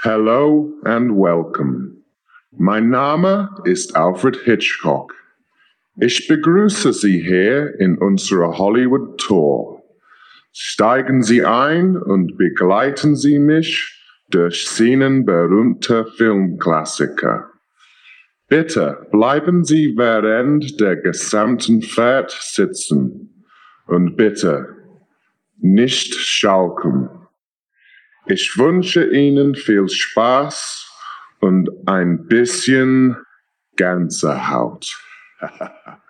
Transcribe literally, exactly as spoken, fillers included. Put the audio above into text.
Hello and welcome. Mein Name ist Alfred Hitchcock. Ich begrüße Sie hier in unserer Hollywood Tour. Steigen Sie ein und begleiten Sie mich durch Szenen berühmter Filmklassiker. Bitte bleiben Sie während der gesamten Fahrt sitzen und bitte nicht schaukeln. Ich wünsche Ihnen viel Spaß und ein bisschen Gänsehaut.